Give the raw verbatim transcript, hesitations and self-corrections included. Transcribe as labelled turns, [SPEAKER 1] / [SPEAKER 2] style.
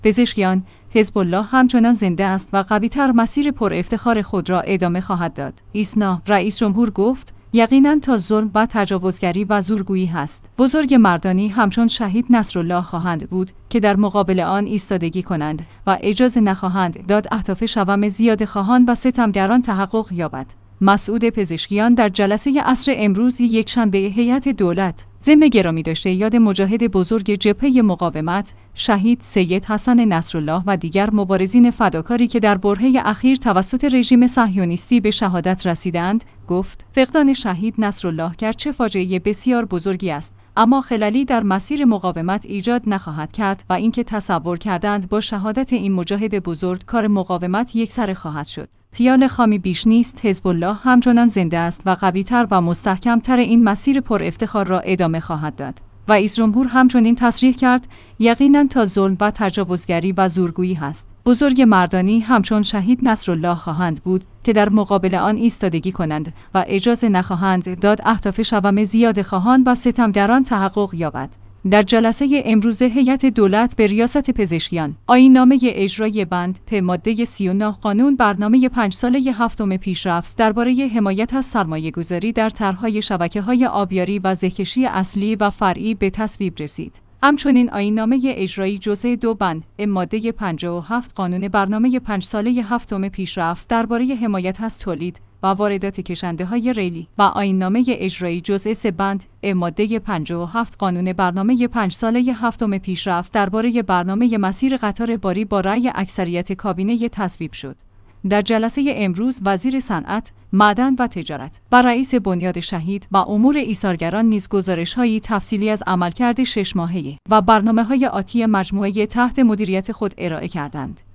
[SPEAKER 1] پزشکیان، حزب الله همچنان زنده است و قوی‌تر مسیر پر افتخار خود را ادامه خواهد داد. ایسنا، رئیس جمهور گفت: یقیناً تا ظلم و تجاوزگری و زورگویی هست. بزرگ مردانی همچون شهید نصرالله خواهند بود که در مقابل آن ایستادگی کنند و اجازه نخواهند داد اهداف شوم زیاده خواهان و ستمگران تحقق یابد. مسعود پزشکیان در جلسه عصر امروز یکشنبه هیئت دولت ضمن گرامی داشته یاد مجاهد بزرگ جبهه مقاومت شهید سید حسن نصرالله و دیگر مبارزین فداکاری که در برهه اخیر توسط رژیم صهیونیستی به شهادت رسیدند گفت: فقدان شهید نصرالله گرچه فاجعه بسیار بزرگی است، اما خللی در مسیر مقاومت ایجاد نخواهد کرد و اینکه تصور کردند با شهادت این مجاهد بزرگ کار مقاومت یکسره خواهد شد. خیال خامی بیش نیست. حزب الله همچنان زنده است و قوی‌تر و مستحکم‌تر این مسیر پر افتخار را ادامه خواهد داد. رئیس جمهور همچنین تصریح کرد: یقیناً تا ظلم و تجاوزگری و زورگویی هست. بزرگ مردانی همچون شهید نصرالله خواهند بود که در مقابل آن ایستادگی کنند و اجازه نخواهند داد اهداف شوم زیاده خواهان و ستمگران تحقق یابد. در جلسه امروز هیئت دولت به ریاست پزشکیان، آیین‌نامه اجرایی بند پ ماده سی و نه قانون برنامه پنج ساله هفتم پیشرفت درباره حمایت از سرمایه‌گذاری در طرح‌های شبکه‌های آبیاری و زهکشی اصلی و فرعی به تصویب رسید. همچنین آیین‌نامه اجرایی جزء دو بند ماده پنجاه و هفت قانون برنامه پنج ساله هفتم پیشرفت درباره حمایت از تولید و واردات کشنده‌های ریلی و آیین‌نامه اجرایی جزء سه بند ماده پنجاه و هفت قانون برنامه پنج ساله هفتم پیشرفت درباره برنامه مسیر قطار باری با رأی اکثریت کابینه تصویب شد. در جلسه امروز وزیر صنعت، معدن و تجارت و رئیس بنیاد شهید و امور ایثارگران نیز گزارش‌هایی تفصیلی از عملکرد شش ماهه و برنامه‌های آتی مجموعه تحت مدیریت خود ارائه کردند.